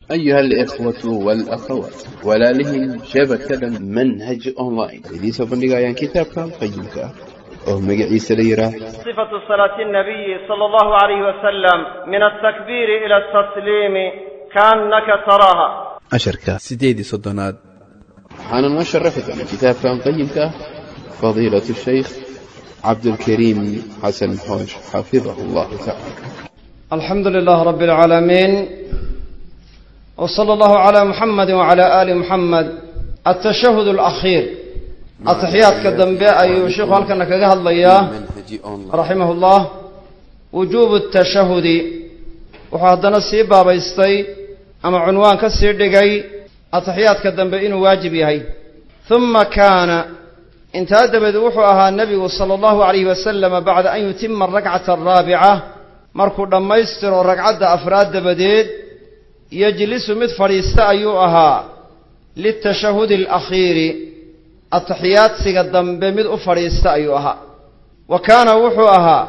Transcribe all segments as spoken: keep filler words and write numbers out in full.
أيها الإخوة والأخوات ولا لهم شبكة منهج أونلاين إذا سوف نقايا كتابك قيمك أو مقعي سليرة صفة صلاة النبي صلى الله عليه وسلم من التكبير إلى التسليم كأنك تراها أشركة سيدي صدناد حانا وشرفت عن كتابك قيمك فضيلة الشيخ عبد الكريم حسن حوش حفظه الله تعالى. الحمد لله رب العالمين وصلى الله على محمد وعلى آل محمد. التشهد الأخير التحيات كالدنباء أي شيخ هلكنا كجه الله رحمه الله وجوب التشهد وحدنا سيبا بيستي أما عنوان كسر دقي التحيات كالدنباء إنه واجب هي. ثم كان انتهى بدوحها النبي صلى الله عليه وسلم بعد أن يتم الركعة الرابعة مركو لما يستر الركعة أفراد بديد يجلس متفريست أيها للتشهد الأخير التحيات سيقدم بمد أفريست أيها وكان وحوها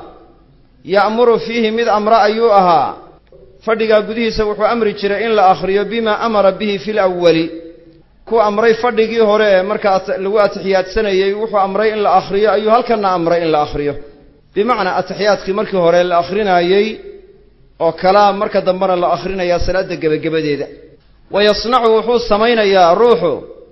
يأمر فيه مد أمر أيها فدقا قديه سوحو أمر جرئين لآخر بما أمر به في الأول كو أمري فدقي هوري مركا لغو التحيات سنة يوحو أمري إن لآخر أيها هل كان أمري إن لآخر بمعنى التحيات في مركا هوري لآخرين أيي oo kala marka dambana la akhrinayaa salaada gabagabadeeda wayasnacu wuxuu samaynayaa ruuxu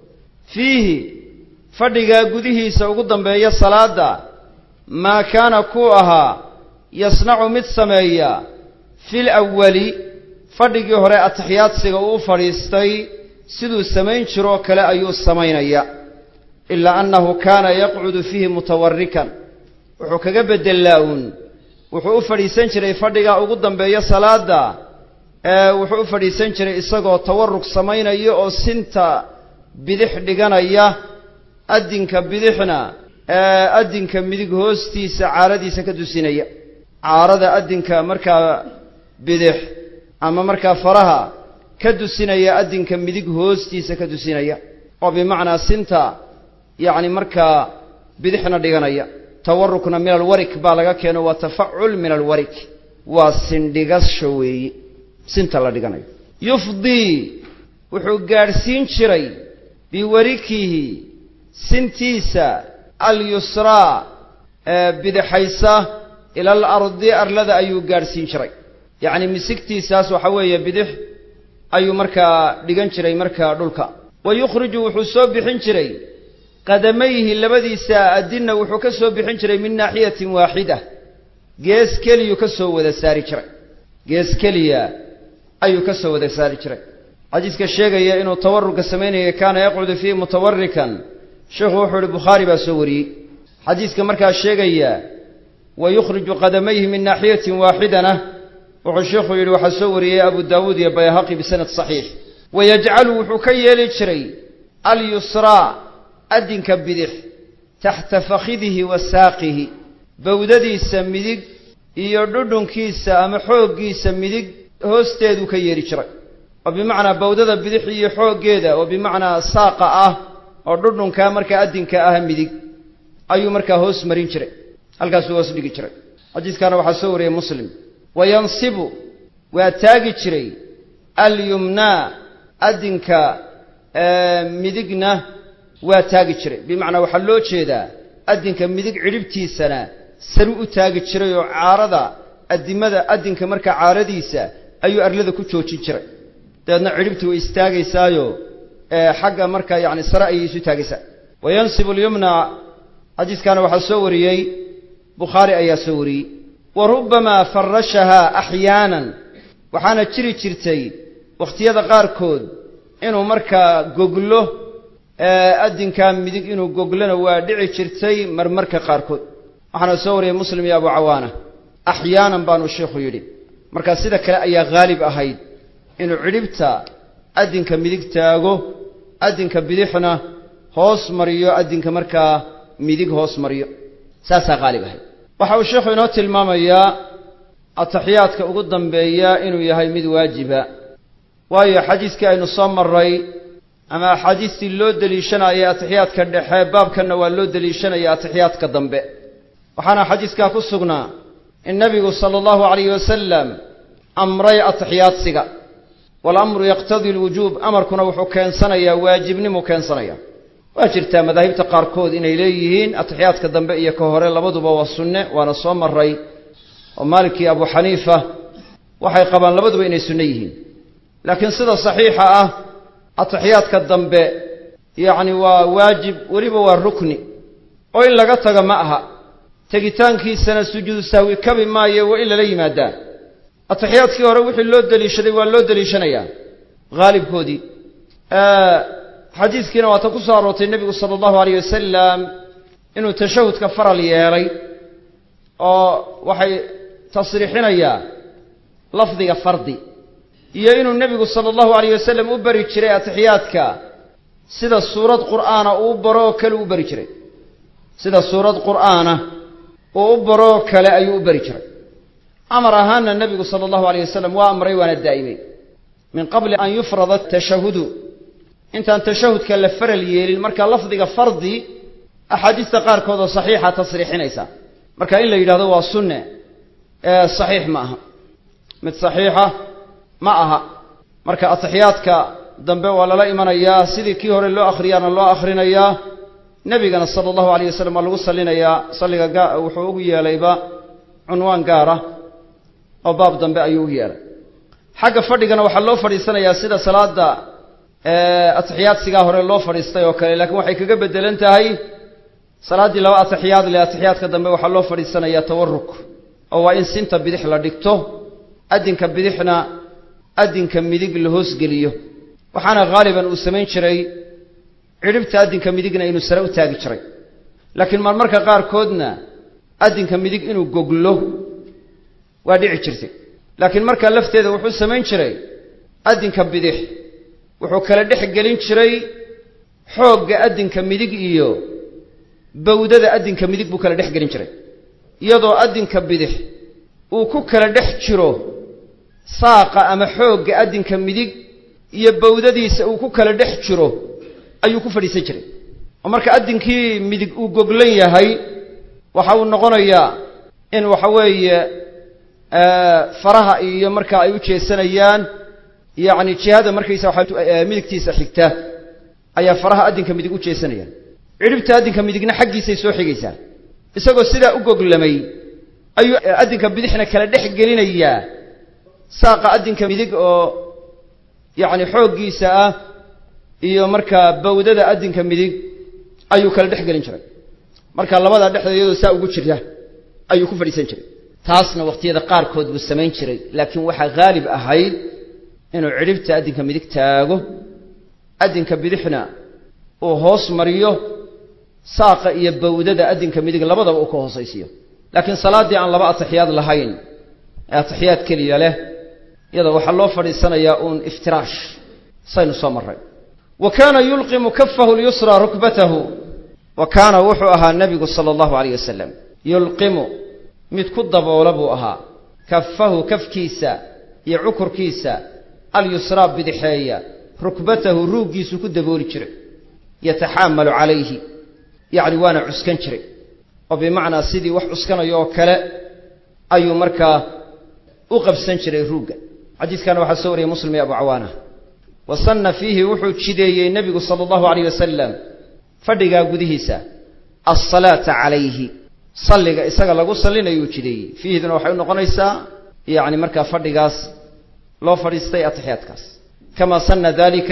fiihi fadhiga gudihiisa ugu dambeeya salaada ma kana ku ahaa yasnacu mid sameeya fil awwali fadhigi hore ataxiyaadsiga uu fariistay siduu samayn jiro kale ayuu samaynaya illa annahu kana yaq'udu fihi mutawarrikan wuxuu kaga bedelaawun wuxuu u fadhiisan jiray fadhiga ugu dambeeya salaada ee wuxuu u fadhiisan jiray isagoo tawarruk sameynaya oo sinta bidix dhiganaya adinka bidixna ee adinka midig hoostiisa caaradiisa ka dusinaya caarada adinka marka bidix ama marka faraha ka dusinaya adinka midig hoostiisa ka dusinaya oo bimaana sinta yaani marka bidixna dhiganaya tawarrukna min alwarik baa laga keeno waa tafacul min alwarik waa sindhigas shawey sinta la dhiganayo yufdi wuxuu gaarsiin jiray biwarikihi sintiisa al-yusra bidixaysa ila al-ardi arlada ayuu gaarsiin jiray yaani misigtiisaas waxa weeye bidix ayuu markaa dhigan jiray markaa dhulka wayukhriju wuxuu soo bixin jiray قدميه لبديسا أدنى وحو كسو بحنجري من ناحية واحدة جيس كليو كسو وذا ساري جري جيس كليا أيو كسو وذا ساري جري عجيز كالشيغة يا إنو تورك السميني كان يقعد فيه متوركا شيخ وحو البخاري بسوري حديث كمركا الشيغة يا ويخرج قدميه من ناحية واحدة وحو الشيخ يلو حسوري يا أبو داود يا بيهقي بسنة صحيح ويجعل وحو كي يلجري اليسرى أدنك بدح تحت فخذه وساقه بوددي سمدق يردون كيسا أمحوق كيسا مدق هستيدو كيري شرع وبمعنى بودد بدح يحوق كيدا وبمعنى ساقه وردون كامرك أدنك أهم مدق أيو مركا هوس مرين شرع القاسو هوس لقي شرع عجيز كان وحسوري مسلم وينصب واتاقي شرع اليمنى أدنك مدقنا waa taagi jiray bimaana waxa loo jeedaa adinka midig ciribtiisana saru u taagi jiray oo caarada adimada adinka marka caaradiisa ayuu arlada ku joojin jiray dadna ciribtu way istaagaysaayo ee xagga marka yaani sara ay isu taagaysaa wayansibu al-yumna hadiiskana waxa soo wariyay bukhari ayaa soo wariyay wa rubbama farashaha ahyaanan waxaana jiri jirtay waqtiyada qaar kood inuu marka goglo أدنكا مدق إنه قوغلنا وادعي شرتي مرمركا قاركود وحنا سوري مسلم يا أبو عوانة أحيانا بانو الشيخ يري مركا سيدا كلا أي غالب أهيد إنه عربتا أدنكا مدق تاغو أدنكا بديحنا هوس مريو أدنكا مركا مدق هوس مريو ساسا غالب أهيد وحاو الشيخ ينوتي الماما يا التحيات كأقدم بيا إنه يهي مد واجبا وهي حديث كأنه صامر رأي أما حديث اللود دليشنا يا تحيات كالدحى باب كنا واللود دليشنا يا تحيات كالضنبه وحنا حديث كاكسقنا النبي صلى الله عليه وسلم أمري التحيات سجا والأمر يقتضي الوجوب أمر كنا وحكين سنة واجبني مكين سنة واجرتا مذاهب تقاركود إن إليهين التحيات كالدنبئية كهوري لبضب والسنة وانا صوم الرأي ومالكي أبو حنيفة وحي قبان لبضب إن سنيهين لكن صدى صحيحة التحيات كالدنبئ يعني واجب وليب والركن وإلا قطق معها تجتان كي سنة سجود ساوي كبي ماي وإلا لي مادا التحيات كي وروح اللود دليشني واللود دليشنيا غالب كودي آه حديث كنا وتقصر النبي صلى الله عليه وسلم إنه تشهد كفر لي أو وحي تصريحنا يا لفظي فردي يا إنه النبي صلى الله عليه وسلم أبرج شريعة تحياتك سيدا سورة قرآن أبروك الأبرج شريع سيدا سورة قرآن أبروك لا أي أبرج شريع أمر هان النبي صلى الله عليه وسلم وأمري وانا الدائمين من قبل أن يفرض التشهد انت ان تشهد كالفر اليل marka lafdiga fardi ahadista qaar kooda saxiixa tasriixinaysa marka in la yiraahdo waa sunne ee saxiix ma aha mid saxiixa ma aha marka atxiyaadka dambe waa la imanaya sidii kii hore loo akhriyana loo akhrinaya nabigana sallallahu alayhi wasallam lagu salinaya saliga wuxuu ugu yeelayba unwaan gaara oo baab dambe ayuu yeelay xagga fadhigana waxa loo fadhiisanayaa sida salaada atxiyaad sigaa hore loo fadhiistay oo kale laakiin waxay kaga bedelan tahay salaadii laba atxiyaad le atxiyaadka dambe waxa loo fadhiisanayaa tawarruk oo waa in sinta bidix la dhigto adinka bidixna adinka midig la hoos geliyo waxaana qaaliban uu sameyn jiray ciribta adinka midigna inuu sare u taagi jiray laakiin marmarka qaar koodna adinka midig inuu goglo waa dhici jirtay laakiin marka lafteeda wuxuu sameyn jiray adinka bidix wuxuu kala dhex gelin jiray xoogga adinka midig iyo bawdada adinka midig buu kala dhex gelin jiray iyadoo adinka bidix uu ku kala dhex jiro saaqa ama xoogga adinka midig iyo bawdadiisa uu ku kala dhex jiro ayuu ku fadhiisan jiray oo marka adinkii midig uu goglan yahay waxa uu noqonayaa in waxa weeye faraha iyo marka ay u jeesanayaan يعني جهاد مركيسة ملكتيسة حكتا أي فرها أدين كمدق وجيسانيا عرفت أدين كمدقنا حقي سيسو حقيسا إساقو سيدا أقوق لمي أي أدين كمدقنا كلا دحق لنا إياه ساق أدين كمدق يعني حقيسا إيو مركا بودada أدين كمدق أيو كلا دحق لنشري مركا اللبادة دحق يدو ساق وجريا أيو كفر يسنشري تاسنا وقت يدا قار كود والسمين شري لكن وحا غالب أهيد inuu ciribta adinka midig taago adinka bidixna oo hoos mariyo saaqa iyo bawdada adinka midig labadaba uu ka hoosaysiyo laakiin salaadii aan laba atxiyaad lahayn atxiyaad kaliya leh iyada waxa loo fadhiisanayaa uun iftiraash saynu soo maray wa kana yulqimu kaffahu al-yusra rukbatahu wa kana wuxuu ahaa nabigu sallallahu alayhi wasallam yulqimu mid ku daboola buu ahaa kaffahu kafkiisa iyo cukurkiisa اليسرى بدحية ركبته روجي سكود بولي شري يتحامل عليه يعني وانا عسكن شري وبمعنى سيدي وح عسكن يوكلا أي مركا أقب سنشري روجا حديث كان واحد سوري مسلم أبو عوانة وصلنا فيه وحود شدي النبي صلى الله عليه وسلم فدقا قدهسا الصلاة عليه صلى إساق لقو صلينا يوشدي فيه ذنو حيونا قنيسا يعني مركا فدقاس لو فريستي أتحياتكاس كما صنى ذلك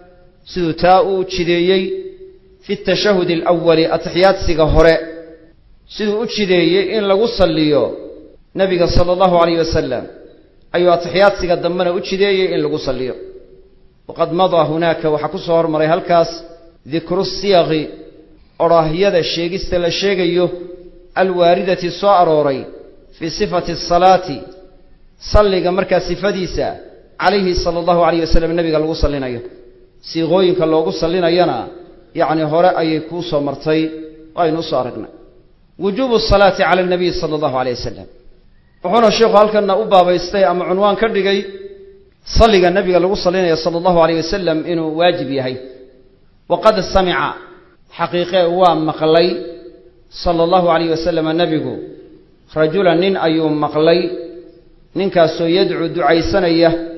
سدتاء تشديي في التشهد الأول أتحيات سيغا هراء سدو تشديي إن لغو صليو نبي صلى الله عليه وسلم أي أتحيات سيغا دمنا تشديي إن لغو صليو وقد مضى هناك وحكو صور مريها الكاس ذكر الصيغ أراهية الشيغ استل الشيغيو الواردة الصعروري في صفة الصلاة صلى مركز صفديسا عليه صلى الله عليه وسلم النبي قال وصلينا يه سيغوين كان لو وصلينا ينا يعني هراء أي كوسو مرتي أي نصارقنا وجوب الصلاة على النبي صلى الله عليه وسلم وهنا الشيخ قال كنا أبا بيستي أما عنوان كردقي صلى النبي قال وصلينا صلى الله عليه وسلم إنه واجب يهي وقد سمع حقيقة وام مقلي صلى الله عليه وسلم النبي رجلا نين أيوم مقلي ninkaasoo yadcu ducaysanaya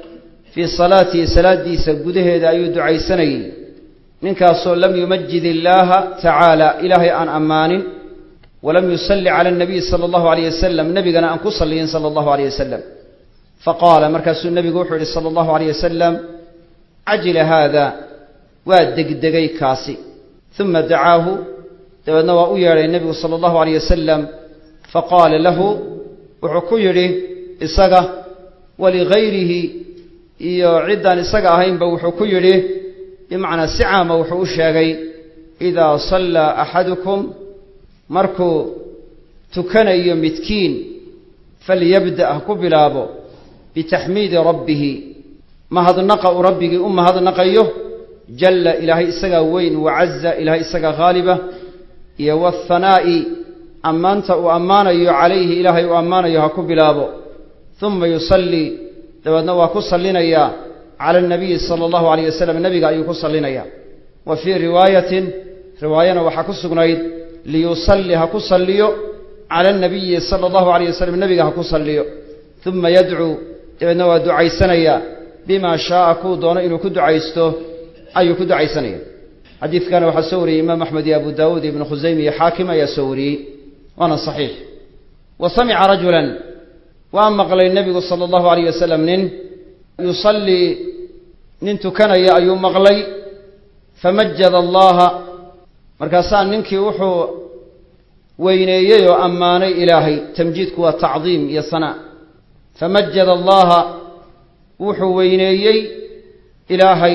fii salaatihi salaadiisa gudaheeda ayuu ducaysanayey ninkaasoo lam yumajid illaaha tacaala ilaahay aan ammaanin walam yusalli cala annabiy sala allahu alayh wasalam nebigana aan ku salliyin sala allahu alayh wasalam faqaala markaasuu nebigu wuxuu yihi sala allahu alayh wasalam cajila haada waa degdegay kaasi uma dacaahu dabeedna waa u yeedhay nebigu sala allahu alayh wasalam faqaala lahu wuxuu ku yidhi isaga waligayrihi iyo ciddaan isaga ahaynba wuxuu ku yidhi bimacnaa si caama wuxuu u sheegay idaa sallaa axadukum markuu tukanayo midkiin falyabda' ha ku bilaabo bitaxmiidi rabbihi mahadnaqa uu rabbigii u mahadnaqayo jalla ilaahay isagaa weyn wacaza ilaahay isagaa haaliba iyo waathanaa'i ammaanta uu ammaanayo calayhi ilaahay uu ammaanayo ha ku bilaabo uma yusallii dabeedna waa ku sallinayaa cala anabiyi sala allahu alayh wasalam nebiga ayuu ku sallinayaa wa fii riwaayatin riwaayana waxaa ku sugnayd liyusalli ha ku salliyo cala anabiyi sala allahu alayh wasalam nebiga ha ku salliyo uma yadcuu dabeedna waa ducaysanayaa bimaa shaaa kuu doono inuu ku ducaysto ayuu ku ducaysanaya xadiidkana waxaa soo wariyey imaam axmed iyo abu daawuud iyo ibnu khusayme iyo xaakim ayaa soo wariyey waana saxiix wa samica rajulan waa maqlay nebigu sala allahu alayh wasalam nin yusallii nin tukanaya ayuu maqlay famajada allaha markaasaa ninkii wuxuu weyneeyey oo ammaanay ilaahay tamjiidku waa tacdiim iyo sanaa famajada allaha wuxuu weyneeyey ilaahay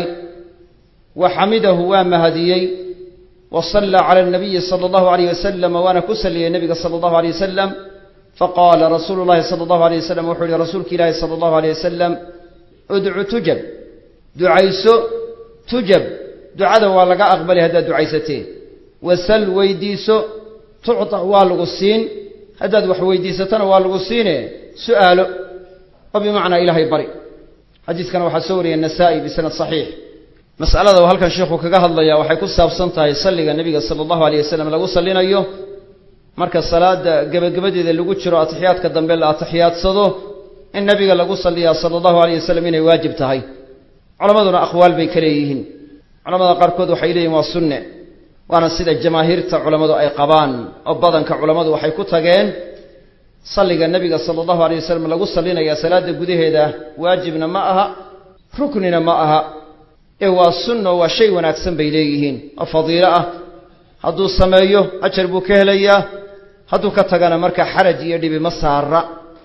wa xamidahu waa mahadiyey wa sallaa cala anabiyi sala allahu alayh wasalam waana ku salliyey nebiga sala allahu alayh wasalam faqaala rasuulu llahi sala allahu alayh wasalam wuxuu yihi rasuulka ilaahi sala allahu alayh wasalam udcu tujab ducayso tujab ducada waa laga aqbalay haddaad ducaysatee wasal weydiiso tucta waa lagu siin haddaad wax weydiisatona waa lagu siine su'aalo oo bimacnaa ilaahay bari xadiiskana waxaa soo wariyey nasaa'i bisanad saxiix mas'alada uu halkan sheikhu kaga hadlayaa waxay ku saabsan tahay salliga nebiga sala allahu alayh wasalam lagu sallinayo marka salaada gebagabadeeda lagu jiro atixiyaadka dambe la atixiyaadsado in nebiga lagu salliyaa sala allahu alayh wasalam inay waajib tahay culammaduna aqwaal bay ka leeyihiin culamada qaarkood waxay leeyihin waa sunne waana sida jamaahiirta culammadu ay qabaan oo badanka culammadu waxay ku tageen salliga nebiga sala allahu alayh wasalam lagu sallinayaa salaada gudaheeda waajibna ma aha ruknina ma aha ee waa sunno waa shay wanaagsan bay leeyihiin oo fadiilo ah hadduu sameeyo ajar buu ka helayaa hadduu ka tagana marka xaraj iyo dhibi ma saara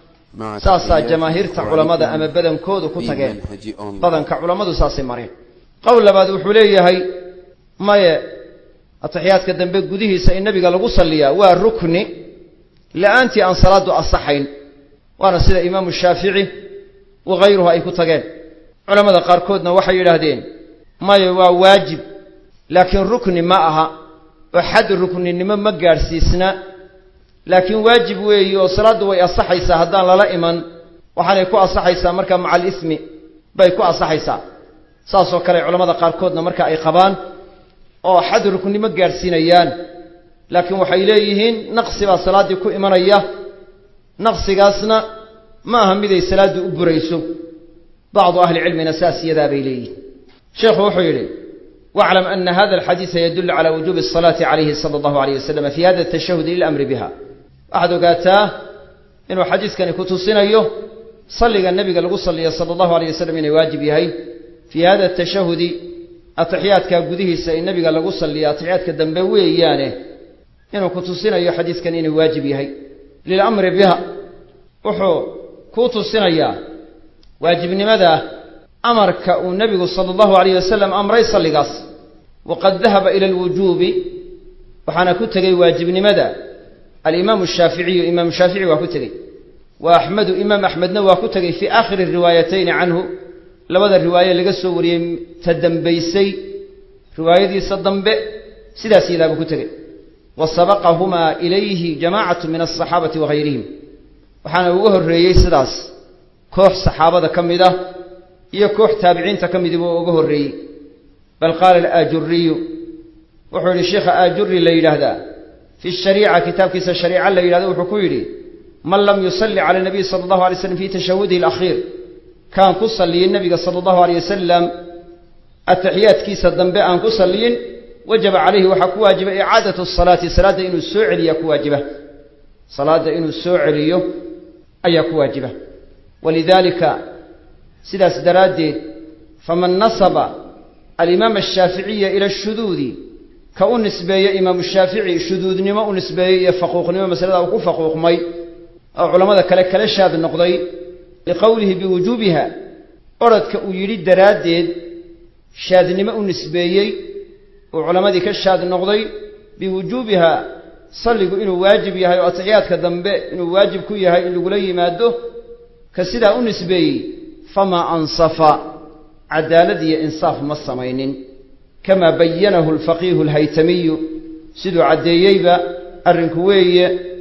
saasaa jamaahiirta culammada ama badankoodu ku tageen badanka culammadu saasay mareen qowl labaad wuxuu leeyahay maye atixiyaadka dambe gudihiisa in nebiga lagu salliyaa waa rukni la'aantii aan salaadu asaxayn waana sida imaamu shaafici wakayruhu ay ku tageen culammada qaarkoodna waxay yidhaahdeen maye waa waajib laakiin rukni ma aha oo xad rukninimo ma gaadhsiisna laakiin waajib weeyi oo salaaddu way asaxaysaa haddaan lala iman waxaanay ku asaxaysaa marka maca alismi bay ku asaxaysaa saasoo kale culammada qaarkoodna marka ay qabaan oo xad ruknimo gaadhsiinayaan laakiin waxay leeyihiin naqsi baa salaaddii ku imanaya naqsigaasna ma aha miday salaaddu u burayso bacdu ahli cilmina saas iyadaa bay leeyihin sheekhu wuxuu yidhi واعلم أن هذا الحديث يدل على وجوب الصلاة عليه صلى الله عليه وسلم في هذا التشهد للأمر بها أحد قاتاه إنه حديث كان يكتوصين أيه صلي النبي قال صلي صلى الله عليه وسلم إنه واجب هاي في هذا التشهد أتحيات كابده السيد النبي قال صلي أتحيات كالدنبوي يعني إنه كتوصين أيه حديث كان إنه واجب هاي للأمر بها وحو كتوصين أيه واجب لماذا أمرك النبي صلى الله عليه وسلم أمري صلي قاس وقد ذهب إلى الوجوب وحنا كتغي واجب لماذا الإمام الشافعي إمام الشافعي وكتغي وأحمد إمام أحمد نوى كتغي في آخر الروايتين عنه لبدا الرواية اللي قصوا وريم تدنبيسي رواية دي صدنبئ سيدا سيدا بكتغي وسبقهما إليه جماعة من الصحابة وغيرهم وحنا وقه الرئيس سداس كوح صحابة كمده iyo koox taabiciinta kamid ah ugu horeeyay bal qaal al-ajurri wuxuu yiri sheekha ajurri la yiraahdaa fi shariica kitabkiisa shariica la yiraahdo wuxuu ku yiri man lam yusalli ala nabi sallallahu alayhi wasallam fi tashahhudihi al-akhir كان كصلي النبي صلى الله عليه وسلم التحيات كيس الدنباء أن كصلين وجب عليه وحكو واجب إعادة الصلاة صلاة إنه السعر يكو واجبه صلاة إنه السعر يكو واجبه ولذلك سداس درادي فمن نصب الإمام الشافعي إلى الشذوذ كأن نسبية إمام الشافعي شذوذ نما ونسبية فقوق نما مسألة أو فقوق مي أو علماء كلا كلا شاذ النقضي لقوله بوجوبها أرد كأيريد درادي شاذ نما ونسبية وعلماء كالشاذ النقضي بوجوبها صلقوا إنه واجب يهي وأتحيات كذنبه إنه واجب كويهي إنه قلي ماده كسيدا ونسبية فما أنصف عدالة إنصاف مصمين كما بينه الفقيه الهيتمي سيدو عدييبا الرنكوي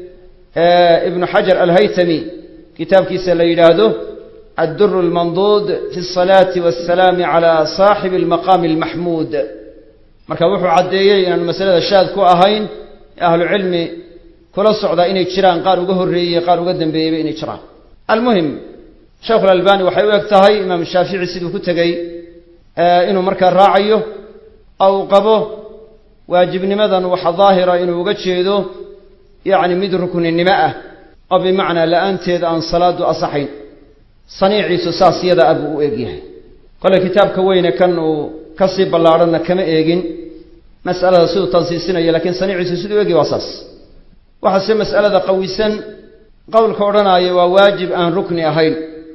آه ابن حجر الهيتمي كتاب كيس ليلاده الدر المنضود في الصلاة والسلام على صاحب المقام المحمود مركبوح عديي أن المسألة الشاذ كو أهين أهل العلم كل الصعداء إني تشران قالوا قهري قالوا قدم بي إني تشران المهم شيخ الألباني وحيو يكتهي إمام الشافعي سيدو كتغي آه إنه مركا راعيه أو قبه واجب نمذا وحظاهرة إنه وقتشيده يعني مدركن النماء أو بمعنى لأنتذ أن صلاة أصحين صنيعي سساس يدا أبو إيجيه قال كتاب كوين كانوا كصيب الله عرنا كما إيجين مسألة سيدو تنسيسنا لكن صنيعي سيدو إيجي وصاص وحسن مسألة قويسا قول كورنا واجب أن ركن أهين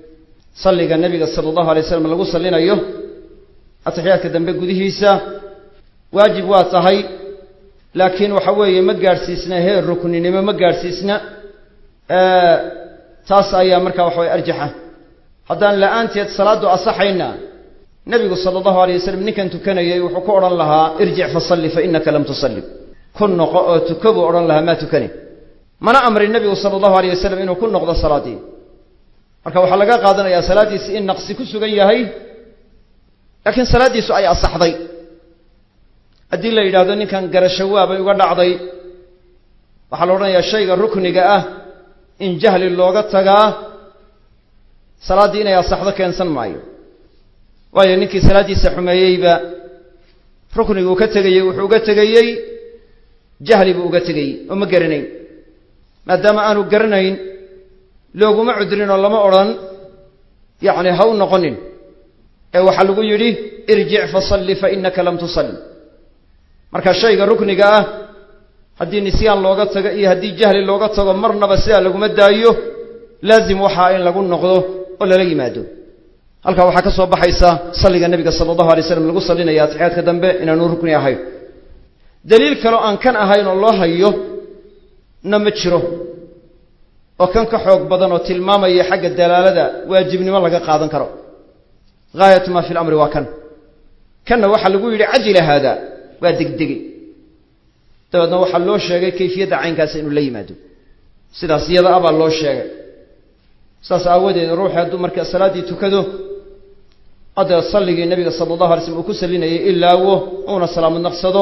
صلى النبي صلى الله عليه وسلم لو صلينا ايوه اتحيات كدنبه غديهيسا واجب واتهي لكن وحويه ما غارسيسنا هي ركننimo ما غارسيسنا aa taas ayaa marka wax way arjaxa hadan la aanteed salaadu asaxayna nabiga sallallahu alayhi wasallam ninkan tukanayay wuxuu ku oran lahaa irji' fa salli fa innaka lam tusalli kun noqo tukabu oran lahaa ma tukani mana amri nabiga sallallahu alayhi wasallam inuu ku noqdo salaadii marka waxa laga qaadanayaa salaadiisa in naqsi ku sugan yahay laakiin salaadiisu ay asaxday hadii la yiraahdo ninkan garasho waabay uga dhacday waxa la oranayaa shayga rukniga ah in jahli looga tagaa salaadii inay asaxdo keensan maayo waayo ninkii salaadiisa xumeeyayba ruknigu ka tagayay wuxuu uga tagayay jahli buu uga tagayay oo ma garanayn maadaama aanu garanayn looguma cudrin oo lama oran yaani haw noqonin ee waxa lagu yiri irji' fa salli fa innaka lam tusalli marka shayga rukniga ah hadii nisyaan looga tago iyo hadii jahli looga tago marnaba sida lagu madaayo laazim waxa in lagu noqdo oo la yimaado halka waxa ka soo baxaysa salliga nabiga sallallahu alayhi wasallam lagu sallinaya taxiyadka dambe inaanu rukni ahay daliil kale aan kan ahayn oo loo hayo nama jiro oo kan ka xoog badan oo tilmaamaya xagga dalaalada waajibnimo laga qaadan karo gaayatu ma fil amri wa kan kana waxa lagu yiri ajila hada waa degdegi tabadna waxa loo sheegay kayfiyada caynkaas inuu la yimaado sidaas iyada aba loo sheegay saas aawadeed ruuxa hadduu marka salaadii tukado ada salligii nabiga sallallahu alayhi wasallam uu ku sallinayay ilaa uu una salaam naqsado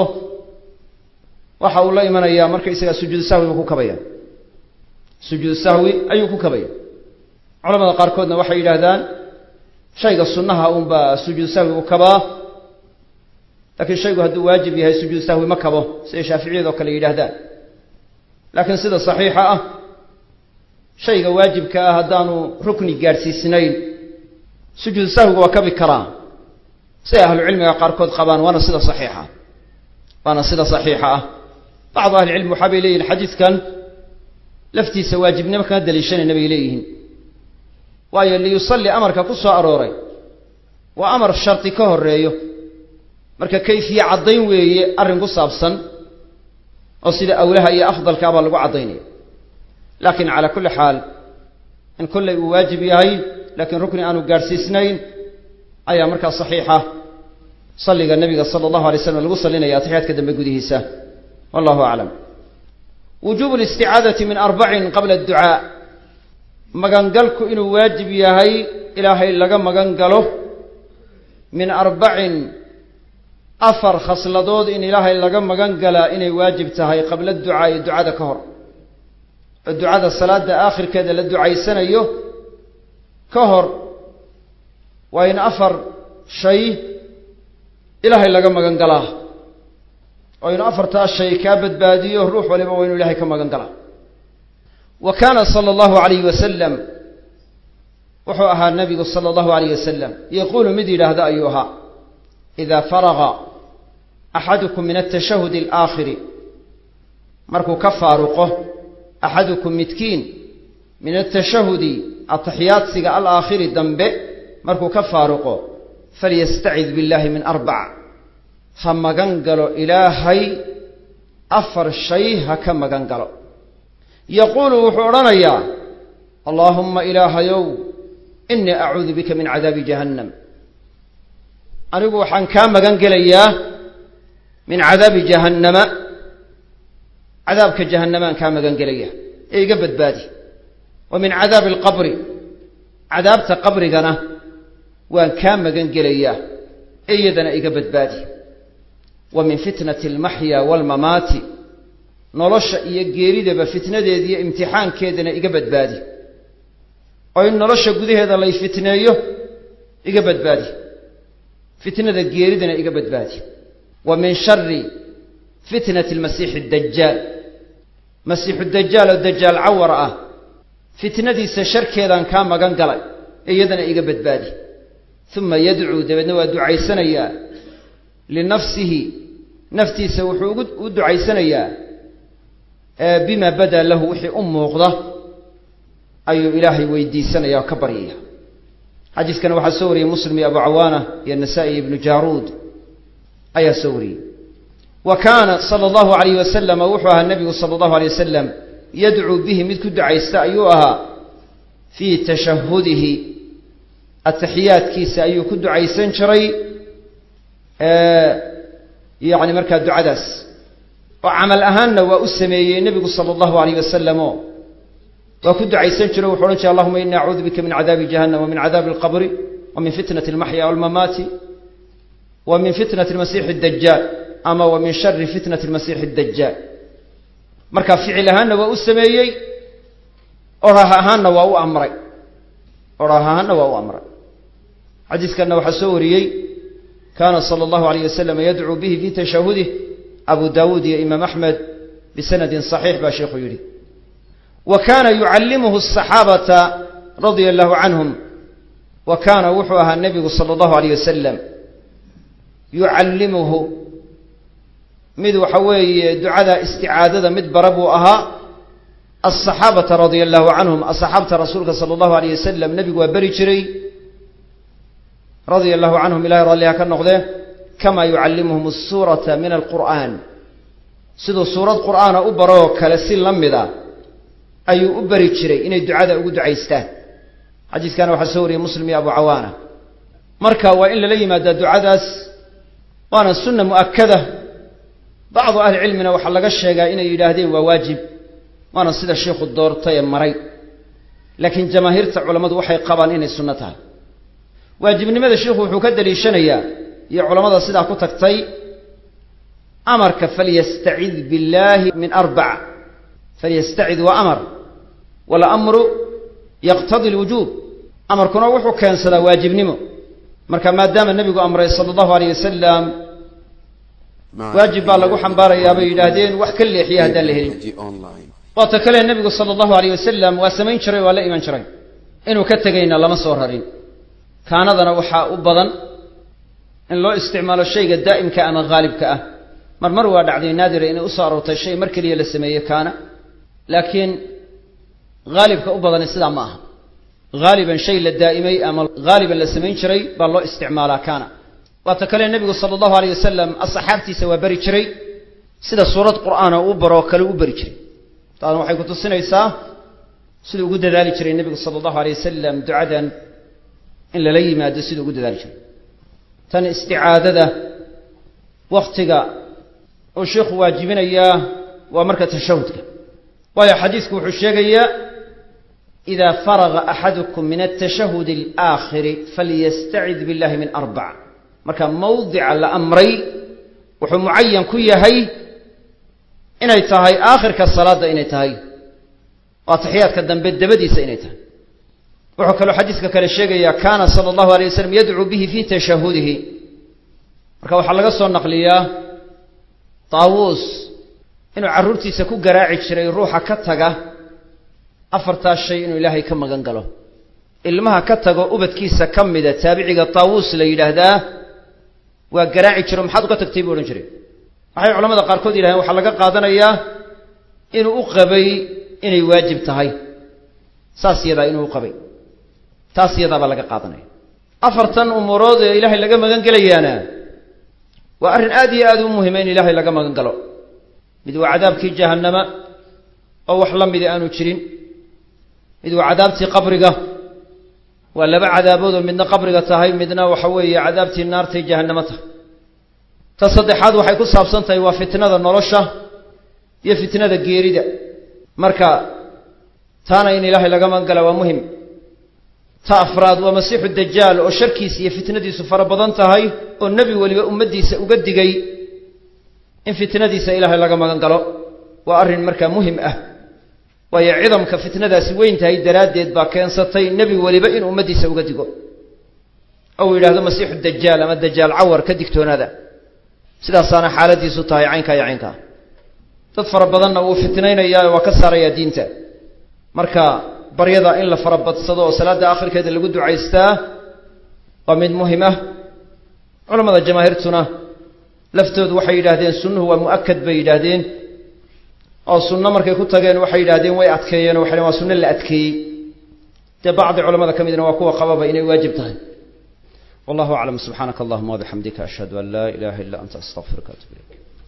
waxa uu la imanayaa marka isaga sujuud sahwi ku kabaya sujuud sahwi ayuu ku kabaya culimada qaar koodna waxay yiraahdaan shayga sunnaha uun ba sujuud sahwi ku kabaa laakiin shaygu hadduu waajib yahay sujuud sahwi ma kabo sida shaafiiciyadu kale yiraahdaan laakiin sida saxiixa ah shayga waajibka ah hadaanu rukni gaarsiisnayn sujuud sahwi waa kabi karaa sida ahlu cilmiga qaar kood qabaan waana sida saxiixa waana sida saxiixa ah بعض أهل العلم وحابي لي الحديث كان لفتي سواجبنا ما كان دليشان النبي إليهن وأي اللي يصلي أمرك قصة أروري وأمر الشرط كهر رأيه مرك كيف يعضين ويأرن قصة أبصن أصل أولها هي أفضل كعبة لقوا عضيني لكن على كل حال إن كل واجب هاي لكن ركني أنو قارسي سنين أي أمرك صحيحة صلي النبي صلى الله عليه وسلم الوصل لنا يا تحيات كدم بجوده سه والله أعلم وجوب الاستعاذة من أربع قبل الدعاء مغنقلك إنه واجب يهي إلهي لغا مغنقله من أربع أفر خصلدود إن إلهي لغا مغنقل إنه واجب تهي قبل الدعاء الدعاء كهر الدعاء الصلاة آخر كذا للدعاء السنة كهر وإن أفر شيء إلهي لقى مغنقلاه وإن أفرت الشيء كابد باديه روح ولما وإن إلهي كما مغنقلاه وكان صلى الله عليه وسلم وحوها النبي صلى الله عليه وسلم يقول مدي لهذا أيها إذا فرغ أحدكم من التشهد الآخر مركو كفارقه أحدكم متكين من التشهد التحيات سيقى الآخر الدنبئ مركو كفارقه فليستعذ بالله من أربع هم قنقلوا إلهي أفر الشيء هكما قنقلوا يقول وحورنا اللهم إله يو إني أعوذ بك من عذاب جهنم أنا أقول حن كام قنقل إياه من عذاب جهنم عذابك جهنم كام قنقل إياه إيه قبت بادي ومن عذاب القبر عذابت قبر قنا وأن كام قنقل إياه إيه دنا إيه قبت بادي ومن فتنة المحيا والممات nolosha iyo geeridaba fitnadeeda iyo imtixaankeedana iga badbaadi oo in nolosha gudaheeda la fitneeyo iga badbaadi fitnada geeridana iga badbaadi wa min sharri fitnati al-masih ad-dajjal masih ad-dajjal ad-dajjal awra fitnadiisa sharkeedan ka magan galay iyadana iga badbaadi thumma yad'u dabadna waa ducaysanaya li nafsihi naftiisa wuxuu u ducaysanaya بما بدا له وحي أموغضة أي إلهي ويديسنا يا كبرية حديث كان واحد سوري مسلم أبو عوانة يا النسائي بن جارود أي سوري وكان صلى الله عليه وسلم وحوها النبي صلى الله عليه وسلم يدعو به مثل دعاء استأيوها في تشهده التحيات كيس أيو كدعاء سنشري آه يعني مركز دعاء داس وعمل أهاننا وأسمي النبي صلى الله عليه وسلم وكد عيسان شروا وحولنا اللهم إنا أعوذ بك من عذاب جهنم ومن عذاب القبر ومن فتنة المحيا والممات ومن فتنة المسيح الدجال أما ومن شر فتنة المسيح الدجال مركب فعل أهاننا وأسمي أراها أهاننا وأو أمري أراها أهاننا وأو أمري حديث كان وحسوري كان صلى الله عليه وسلم يدعو به في تشهده أبو داود يا إمام أحمد بسند صحيح بشيخ يريد وكان يعلمه الصحابة رضي الله عنهم وكان وحوها النبي صلى الله عليه وسلم يعلمه مذ وحوي دعاء استعادة مذ بربوها الصحابة رضي الله عنهم الصحابة رسولك صلى الله عليه وسلم نبي وبرجري رضي الله عنهم إلى رأى كالنقضة كما يعلمهم السورة من القرآن سيدو سورة القرآن أبروك لسين لمذا أي أبري تشري إن الدعاء أقول دعيسته حديث كان وحسوري مسلم أبو عوانة مركا وإلا لي ما دعاء وانا السنة مؤكدة بعض أهل علمنا وحلق الشيء إن يلاهدين وواجب وانا سيد الشيخ الدور طيب مري لكن جماهير علماء وحي قبان إن السنتها واجب لماذا الشيخ وحكد لي شنيا يا علماء سيدا كتكتي أمرك فليستعذ بالله من أربع فليستعذ وأمر ولا أمر يقتضي الوجوب أمر كنا وحو كان سدا واجب نمو مركا ما دام النبي أمره صلى الله عليه وسلم واجب الله حنبار يا بي يلادين وحكل لي حياه دله وتكلم النبي صلى الله عليه وسلم وسمين شري ولا إيمان شري إنه كتجينا لما صورهرين كان هذا وحا أبضا إن لو استعمال الشيء الدائم كأما غالب كأه مرمر وادعدي نادر إن أصاروا الشيء مركلي للسمية كان لكن غالب كأبضا السلام معه غالبا شيء للدائمي أما غالبا للسمين شري بالله استعماله كان وتكلم النبي صلى الله عليه وسلم الصحابتي سوى بري شري سيدا سورة قرآن أوبر وكلو بري شري طبعا وحي كنت السنة يساه سيدا قد ذلك شري النبي صلى الله عليه وسلم دعادا إلا لي ما سيدا قد ذلك شري تن استعادة وقتك والشيخ واجبين إياه ومركة الشهودك ويا حديثك وحشيك إياه إذا فرغ أحدكم من التشهد الآخر فليستعذ بالله من أربع مركا موضع الأمري وحو معين كي هي إن يتهي آخر كالصلاة إن يتهي وتحيات كالدنبت دبديس إن يتهي وحكى حديثك كلا شيء كان صلى الله عليه وسلم يدعو به في تشهده marka waxa laga soo naqliyaa Taawus inuu carruurtiisa ku garaaci jiray ruuxa ka taga afarta shay inuu Ilaahay ka magan galo ilmaha ka tago ubadkiisa kamida taabiciga Taawus la yiraahdaa waa garaaci jiro maxaad uga tagtay buu oran jiray waxay culimada qaar kood yiraahdeen waxa laga qaadanayaa inuu u qabay inay waajib tahay saasiyada inuu u qabay taasiyada ba laga qaadanaya afartan umurood ee Ilaahay laga magan galayaana waa arin aad iyo aad u muhiim in Ilaahay laga magan galo mid waa cadaabkii jahannama oo wax la mid aanu jirin mid waa cadaabtii qabriga waa laba cadaabood oo midna qabriga tahay midna waxa weeye cadaabtii naarta jahannama tahay ta saddexaad waxay ku saabsan tahay waa fitnada nolosha iyo fitnada geerida marka taana in Ilaahay laga magan galo waa muhiim ta afraad waa masiixu dajaal oo sharkiisa iyo fitnadiisu fara badan tahay oo nabi waliba ummadiisa uga digay in fitnadiisa Ilaahay laga magan galo waa arin marka muhiim ah waayo ciidamka fitnadaasi weyn tahay daraadeed baa keensatay nabi waliba in ummadiisa uga digo oo yiraahdo masiixu dajaal ama dajaal awar ka digtoonaada sidaasana xaaladiisu tahay caynka iyo caynka dad fara badanna uu fitnaynaya waa ka saaraya diinta marka baryada in la farabadsado oo salaada aakhirkeeda lagu duceystaa waa mid muhiim ah culimada jamaahirtuna laftoodu waxay yiraahdeen sunnuhu waa muakkad bay yiraahdeen oo sunna markay ku tageen waxay yiraahdeen way adkeeyeen waxay waa sunna la adkeeyay ta baad culimada kamidna waa kuwa qababa inay waajib tahay wallahu a'lam subhanakallahumma wa bihamdika ashhadu an la ilaha illa anta astaghfiruka wa atubu ilayk